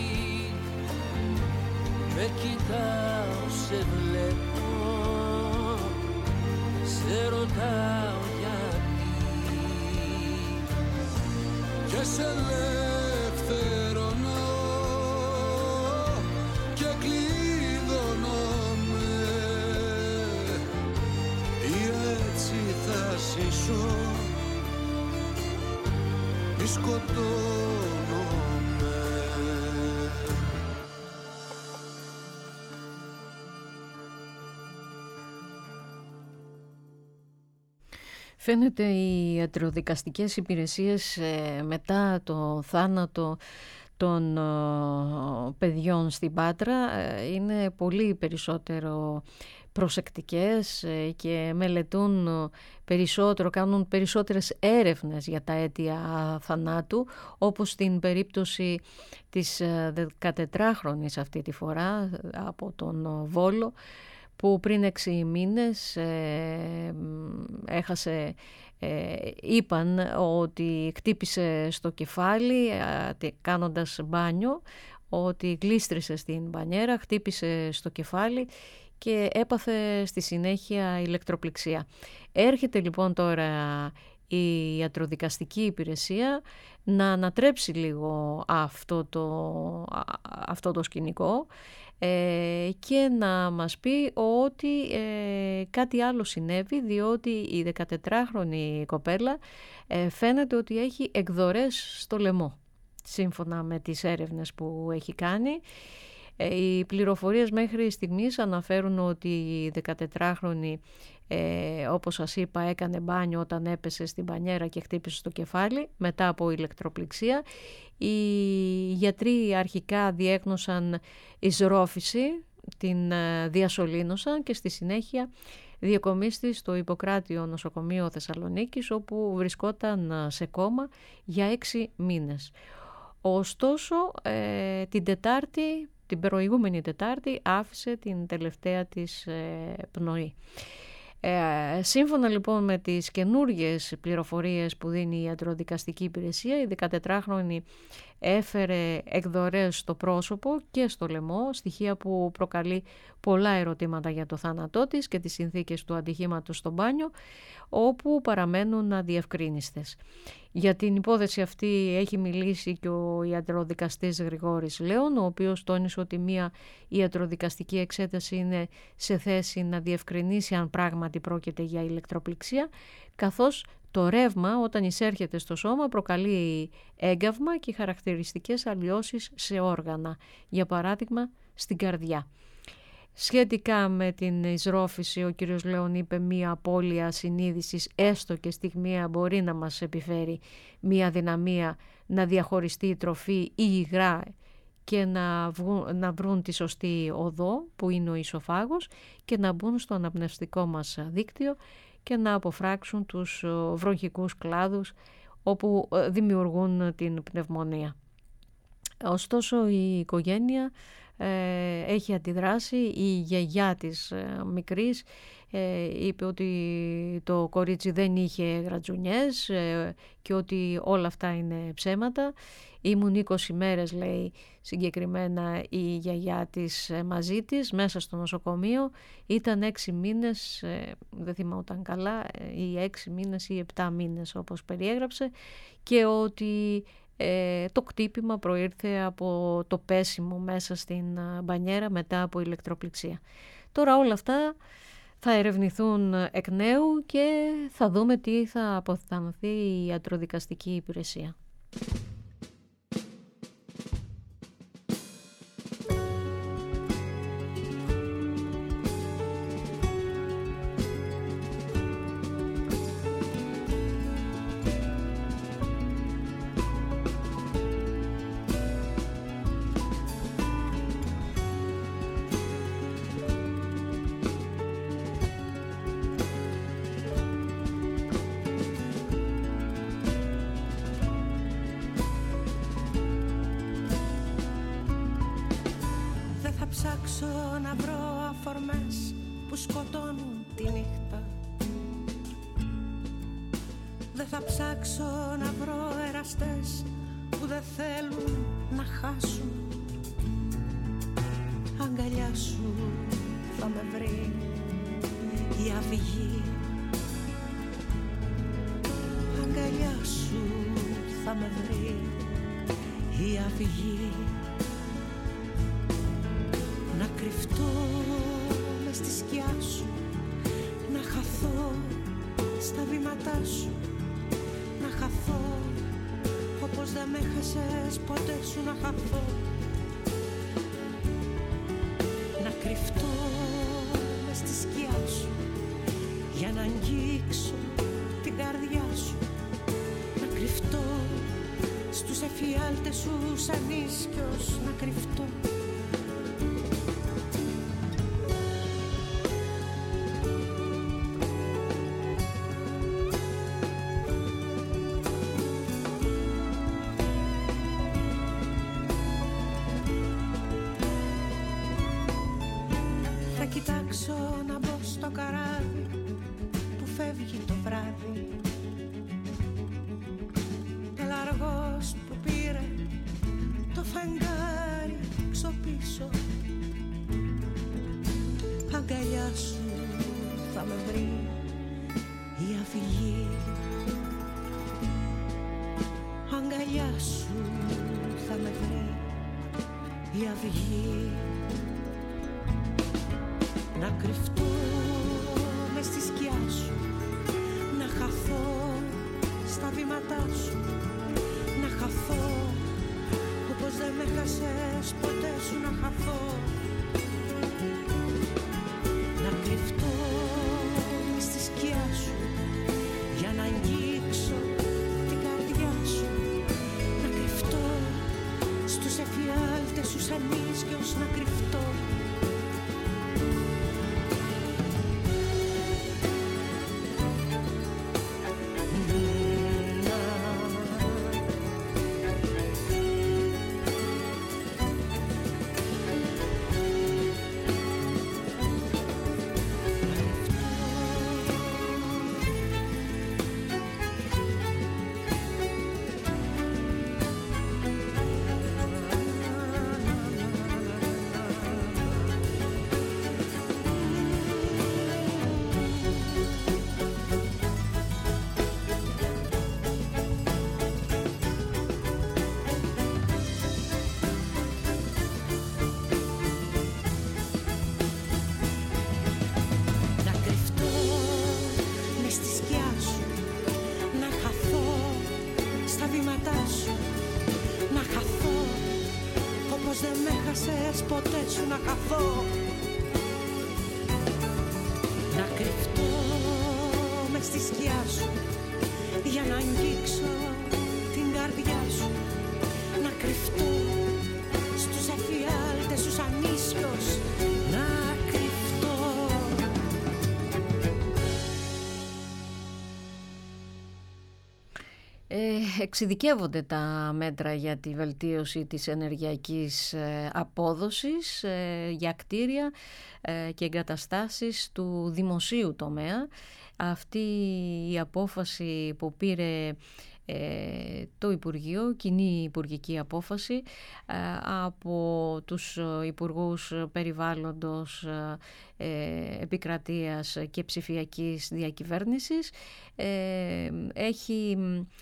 S8: Με κοιτάω, σε βλέπω, σε ρωτάω γιατί και σε ελευθερώνω και κλειδώνομαι ή έτσι θα ζήσω ή σκοτώνομαι.
S2: Φαίνεται οι ιατροδικαστικές υπηρεσίες μετά το θάνατο των παιδιών στην Πάτρα είναι πολύ περισσότερο προσεκτικές και μελετούν περισσότερο, κάνουν περισσότερες έρευνες για τα αίτια θανάτου, όπως στην περίπτωση της 14χρονης αυτή τη φορά από τον Βόλο, που πριν 6 μήνες έχασε, είπαν ότι χτύπησε στο κεφάλι κάνοντας μπάνιο, ότι γλίστρισε στην μπανιέρα, χτύπησε στο κεφάλι και έπαθε στη συνέχεια ηλεκτροπληξία. Έρχεται λοιπόν τώρα η ιατροδικαστική υπηρεσία να ανατρέψει λίγο αυτό το σκηνικό και να μας πει ότι κάτι άλλο συνέβη, διότι η 14χρονη κοπέλα φαίνεται ότι έχει εκδορές στο λαιμό, σύμφωνα με τις έρευνες που έχει κάνει. Οι πληροφορίες μέχρι στιγμής αναφέρουν ότι η 14χρονη, όπως σας είπα, έκανε μπάνιο όταν έπεσε στην μπανιέρα και χτύπησε στο κεφάλι μετά από ηλεκτροπληξία. Οι γιατροί αρχικά διέγνωσαν εισρόφηση, την διασωλήνωσαν και στη συνέχεια διακομίστη στο Ιπποκράτιο νοσοκομείο Θεσσαλονίκης, όπου βρισκόταν σε κόμμα για 6 μήνες. Ωστόσο, την προηγούμενη Τετάρτη άφησε την τελευταία της πνοή. Σύμφωνα λοιπόν με τις καινούργιες πληροφορίες που δίνει η ιατροδικαστική υπηρεσία, η 14χρονη έφερε εκδορές στο πρόσωπο και στο λαιμό, στοιχεία που προκαλεί πολλά ερωτήματα για το θάνατό της και τις συνθήκες του ατυχήματος στο μπάνιο, όπου παραμένουν αδιευκρίνιστες. Για την υπόθεση αυτή έχει μιλήσει και ο ιατροδικαστής Γρηγόρης Λέων, ο οποίος τόνισε ότι μια ιατροδικαστική εξέταση είναι σε θέση να διευκρινίσει αν πράγματι πρόκειται για ηλεκτροπληξία, καθώς το ρεύμα όταν εισέρχεται στο σώμα προκαλεί έγκαυμα και χαρακτηριστικές αλλοιώσεις σε όργανα, για παράδειγμα στην καρδιά. Σχετικά με την εισρόφηση, ο κύριος Λέων είπε μία απώλεια συνείδησης, έστω και στιγμιαία, μπορεί να μας επιφέρει μία δυναμία να διαχωριστεί η τροφή ή η υγρά και να βρουν τη σωστή οδό που είναι ο ισοφάγος και να μπουν στο αναπνευστικό μας δίκτυο και να αποφράξουν τους βροχικούς κλάδους όπου δημιουργούν την πνευμονία. Ωστόσο η οικογένεια έχει αντιδράσει. Η γιαγιά της μικρής είπε ότι το κορίτσι δεν είχε γρατζουνιές και ότι όλα αυτά είναι ψέματα. Ήμουν 20 μέρες, λέει συγκεκριμένα η γιαγιά της, μαζί της μέσα στο νοσοκομείο. Ήταν 6 μήνες, δεν θυμόταν καλά, ή 6 μήνες ή 7 μήνες όπως περιέγραψε, και ότι το κτύπημα προήρθε από το πέσιμο μέσα στην μπανιέρα μετά από ηλεκτροπληξία. Τώρα όλα αυτά θα ερευνηθούν εκ νέου και θα δούμε τι θα αποθανθεί η ιατροδικαστική υπηρεσία.
S9: ψάξω να βρω αφορμές που σκοτώνουν τη νύχτα. Δεν θα ψάξω να βρω εραστές που δεν θέλουν να χάσουν. Αγκαλιά σου θα με βρει η αυγή. Αγκαλιά σου θα με βρει η αυγή. Να κρυφτώ μες στη σκιά σου, να χαθώ στα βήματά σου, να χαθώ όπως δεν με χάσες ποτέ σου, να χαθώ. Να κρυφτώ μες στη σκιά σου για να αγγίξω την καρδιά σου, να κρυφτώ στους εφιάλτες σου σαν ίσκιος, να κρυφτώ. Θα κοιτάξω να μπω στο καράβι που φεύγει το βράδυ, τελαργός που πήρε το φεγγάρι ξοπίσω. Αγκαλιά σου θα με βρει η αυγή. Αγκαλιά σου θα με βρει η αυγή. Να κρυφτώ μες στη σκιά σου, να χαθώ στα βήματά σου, να χαθώ όπως δεν με χάσες ποτέ σου, να χαθώ. Να κρυφτώ μες στη σκιά σου για να αγγίξω την καρδιά σου, να κρυφτώ στους εφιάλτες σου σαν ίσκιος, να κρυφτώ.
S2: Εξειδικεύονται τα μέτρα για τη βελτίωση της ενεργειακής απόδοσης για κτίρια και εγκαταστάσεις του δημοσίου τομέα. Αυτή η απόφαση που πήρε το Υπουργείο, κοινή υπουργική απόφαση από τους Υπουργούς Περιβάλλοντος, Επικρατείας και Ψηφιακής Διακυβέρνησης, έχει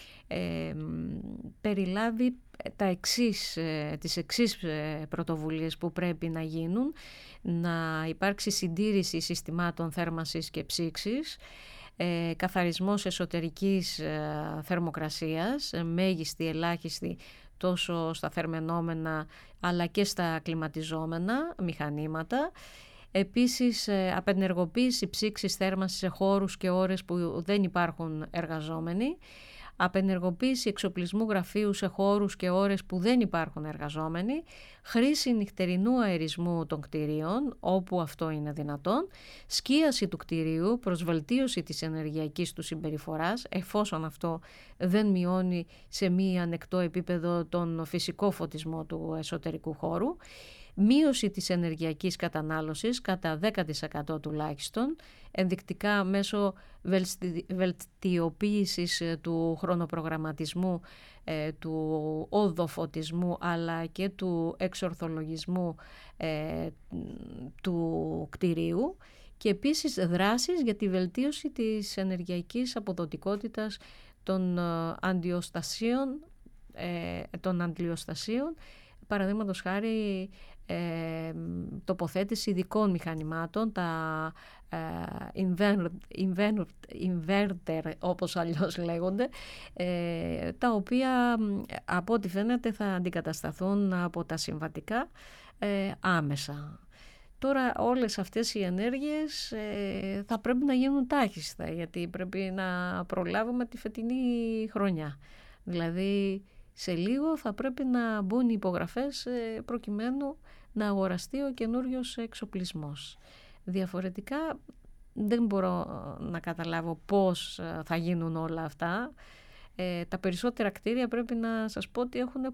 S2: περιλάβει τις εξής πρωτοβουλίες που πρέπει να γίνουν: να υπάρξει συντήρηση συστημάτων θέρμανσης και ψήξης, καθαρισμός εσωτερικής θερμοκρασίας, μέγιστη, ελάχιστη τόσο στα θερμαινόμενα αλλά και στα κλιματιζόμενα μηχανήματα. Επίσης, απενεργοποίηση ψήξης θέρμανσης σε χώρους και ώρες που δεν υπάρχουν εργαζόμενοι. Απενεργοποίηση εξοπλισμού γραφείου σε χώρους και ώρες που δεν υπάρχουν εργαζόμενοι, χρήση νυχτερινού αερισμού των κτηρίων όπου αυτό είναι δυνατόν, σκίαση του κτηρίου προς βελτίωση της ενεργειακής του συμπεριφοράς εφόσον αυτό δεν μειώνει σε μη ανεκτό επίπεδο τον φυσικό φωτισμό του εσωτερικού χώρου, μείωση της ενεργειακής κατανάλωσης κατά 10% τουλάχιστον, ενδεικτικά μέσω βελτιοποίησης του χρονοπρογραμματισμού, του οδοφωτισμού αλλά και του εξορθολογισμού του κτηρίου, και επίσης δράσεις για τη βελτίωση της ενεργειακής αποδοτικότητας των αντιοστασίων, παραδείγματος χάρη τοποθέτηση ειδικών μηχανημάτων, τα inverter όπως αλλιώς λέγονται, τα οποία από ό,τι φαίνεται θα αντικατασταθούν από τα συμβατικά άμεσα. Τώρα όλες αυτές οι ενέργειες θα πρέπει να γίνουν τάχιστα, γιατί πρέπει να προλάβουμε τη φετινή χρονιά. Δηλαδή σε λίγο θα πρέπει να μπουν οι υπογραφές προκειμένου να αγοραστεί ο καινούριος εξοπλισμός. Διαφορετικά δεν μπορώ να καταλάβω πώς θα γίνουν όλα αυτά. Τα περισσότερα κτίρια πρέπει να σας πω ότι έχουν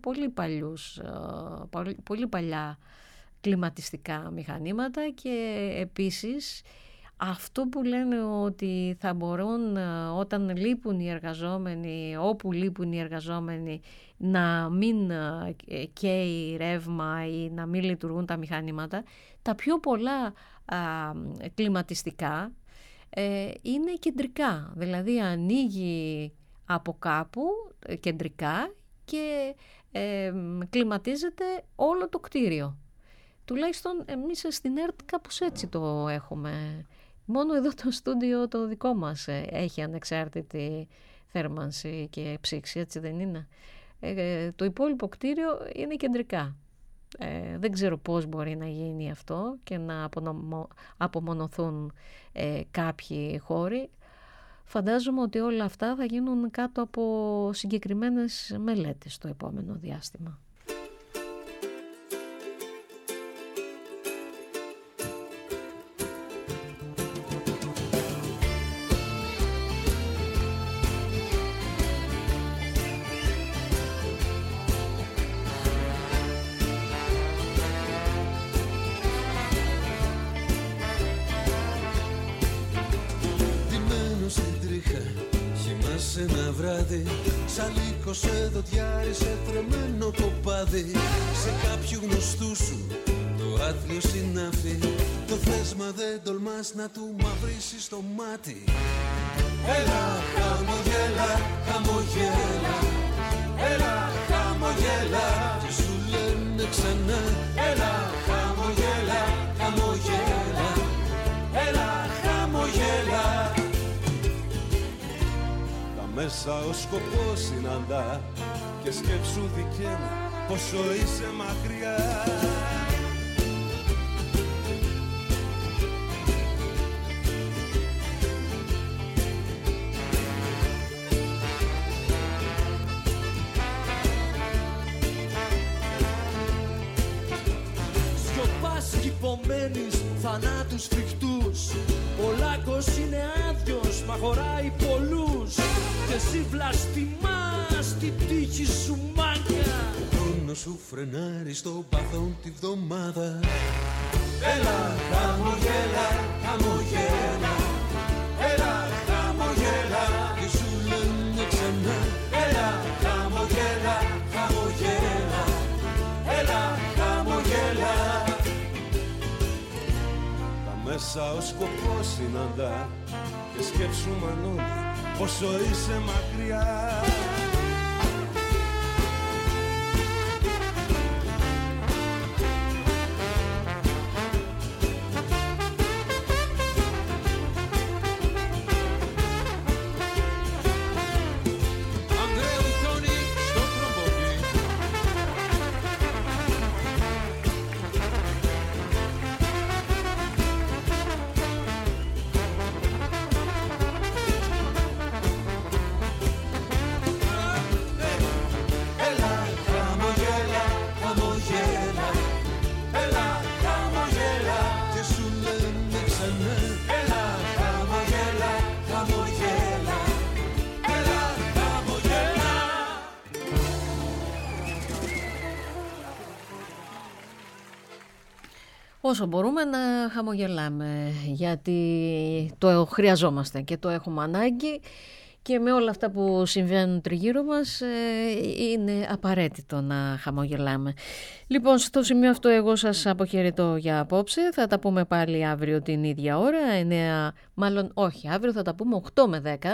S2: πολύ παλιά κλιματιστικά μηχανήματα, και επίσης αυτό που λένε ότι θα μπορούν όταν λείπουν οι εργαζόμενοι, όπου λείπουν οι εργαζόμενοι, να μην καίει ρεύμα ή να μην λειτουργούν τα μηχανήματα, τα πιο πολλά κλιματιστικά είναι κεντρικά, δηλαδή ανοίγει από κάπου κεντρικά και κλιματίζεται όλο το κτίριο. Τουλάχιστον εμείς στην ΕΡΤ κάπως έτσι το έχουμε. Μόνο εδώ το στούντιο το δικό μας έχει ανεξάρτητη θέρμανση και ψήξη, έτσι δεν είναι? Το υπόλοιπο κτίριο είναι κεντρικά. Δεν ξέρω πώς μπορεί να γίνει αυτό και να απομονωθούν κάποιοι χώροι. Φαντάζομαι ότι όλα αυτά θα γίνουν κάτω από συγκεκριμένες μελέτες το επόμενο διάστημα.
S8: Ένα βράδυ, σαλίκο σε δοντιάρι, σε τρεμμένο κοπάδι, σε κάποιου γνωστού σου το άθλιο συνάφι. Το θες μα δεν τολμάς να του μαυρίσεις το μάτι. Έλα χαμογέλα, χαμογέλα, έλα χαμογέλα, και σου λένε ξανά. Έλα χαμογέλα, χαμογέλα, έλα χαμογέλα. Μέσα ο σκοπός συναντά και σκέψου δικέ μου πόσο είσαι μακριά.
S10: Σιωπάς κι υπομένεις θανάτους φρικτούς. Ο λάκκος είναι άδειος, μα χωράει πολλούς. Και εσύ βλαστημάς την τύχη σου μάγκα.
S8: Ο χρόνος σου φρενάρει στο παθόν τη βδομάδα. Έλα χαμογέλα, χαμογέλα, έλα χαμογέλα, και σου λένε ξανά. Έλα χαμογέλα, χαμογέλα, έλα χαμογέλα. Τα μέσα ο σκοπός συναντά και σκέψου μανώνει πόσο είσαι μακριά.
S2: όσο μπορούμε να χαμογελάμε, γιατί το χρειαζόμαστε και το έχουμε ανάγκη και με όλα αυτά που συμβαίνουν τριγύρω μας είναι απαραίτητο να χαμογελάμε. Λοιπόν, στο σημείο αυτό εγώ σας αποχαιρετώ για απόψε. Θα τα πούμε πάλι αύριο την ίδια ώρα, 9, μάλλον όχι, αύριο θα τα πούμε 8 με 10.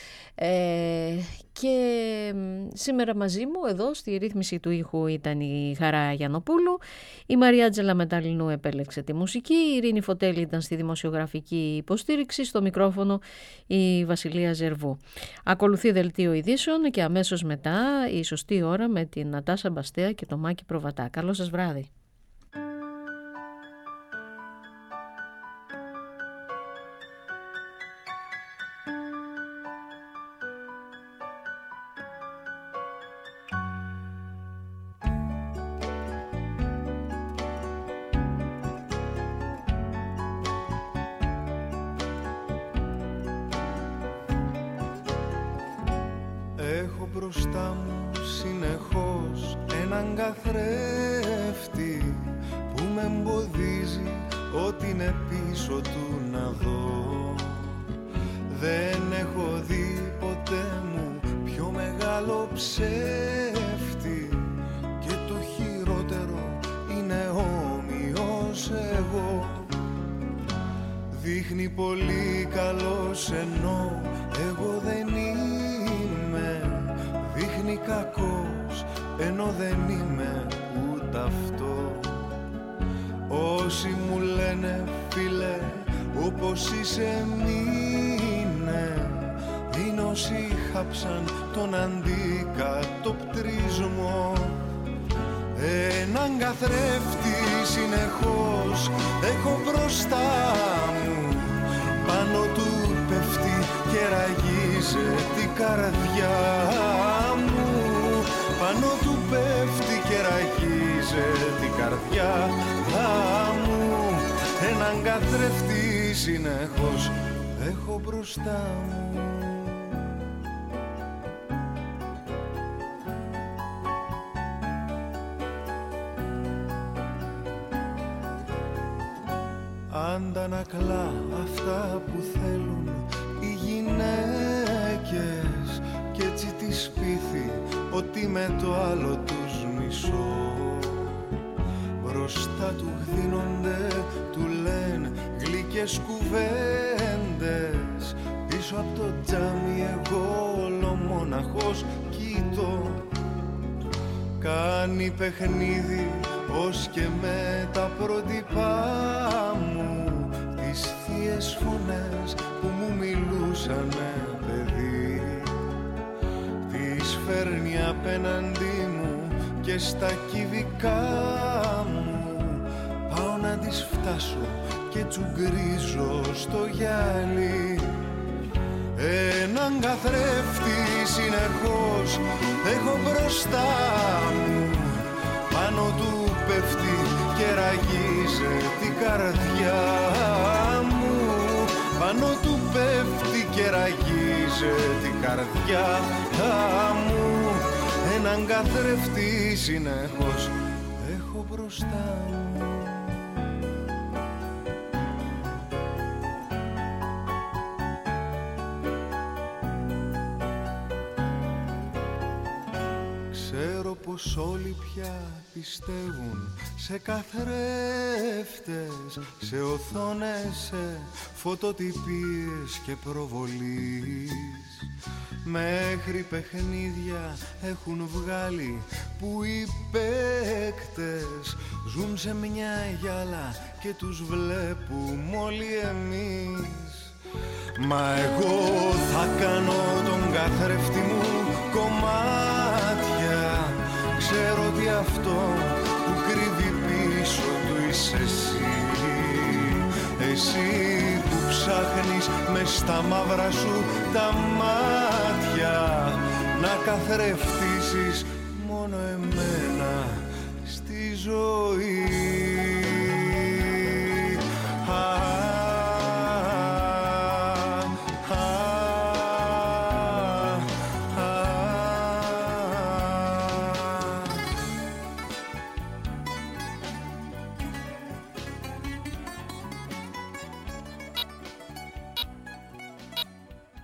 S2: Και σήμερα μαζί μου εδώ στη ρύθμιση του ήχου ήταν η Χαρά Γιαννοπούλου, η Μαριάτζελα Μεταλλινού επέλεξε τη μουσική, η Ειρήνη Φωτέλη ήταν στη δημοσιογραφική υποστήριξη, στο μικρόφωνο η Βασιλεία Ζερβού. Ακολουθεί δελτίο ειδήσεων και αμέσως μετά η σωστή ώρα με την Νατάσα Μπαστέα και το Μάκη Προβατά. Καλό σας βράδυ.
S11: Μπροστά μου συνεχώς έναν καθρέφτη που με εμποδίζει ό,τι είναι πίσω του να δω. Δεν έχω δει ποτέ μου πιο μεγάλο ψεύτη και το χειρότερο είναι όμοιος εγώ. Δείχνει πολύ καλός ενώ εγώ δεν είμαι, δείχνει κακός ενώ δεν είμαι ούτε αυτό. Όσοι μου λένε φίλε όπως είσαι μείνε, είναι όσοι χάψαν τον αντικατοπτρισμό. Έναν καθρέφτη συνεχώς έχω μπροστά μου, πάνω του πέφτει και ραγίζεται η καρδιά μου, πάνω του πέφτει και ραγίζεται η καρδιά μου. Έναν καθρέφτη συνεχώς έχω μπροστά μου. Αντανακλά αυτά που θέλουν οι γυναίκες κι έτσι τις πείθει ότι με το άλλο τους μισώ. Μπροστά του γδίνονται, του λένε γλυκές κουβέντες, πίσω από το τζάμι εγώ ολομόναχος κοιτώ. Κάνει παιχνίδι ως και με τα πρότυπά μου, τις θείες φωνές που μου μιλούσανε παιδί. Τις φέρνει απέναντί μου και στα κυβικά μου, πάω να τις φτάσω και τσουγκρίζω στο γυαλί. Έναν καθρέφτη συνεχώς έχω μπροστά μου, πάνω του πέφτει και ραγίζεται η καρδιά μου, πάνω του πέφτει και ραγίζεται η καρδιά μου. Έναν καθρέφτη συνεχώς έχω μπροστά μου. Πως όλοι πια πιστεύουν σε καθρέφτες, σε οθόνες, σε φωτοτυπίες και προβολής. Μέχρι παιχνίδια έχουν βγάλει που οι παίκτες ζουν σε μια γυάλα και τους βλέπουμε όλοι εμείς. Μα εγώ θα κάνω τον καθρέφτη μου κομμάτια. Ξέρω ότι αυτό που κρύβει πίσω του είσαι εσύ. Εσύ που ψάχνεις μες στα μαύρα σου τα μάτια να καθρεφτίσεις μόνο εμένα στη ζωή.